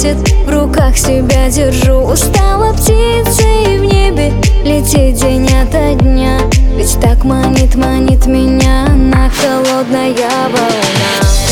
светит, в руках себя держу. Устала птицей в небе лететь день ото дня, ведь так манит меня на холодная волна.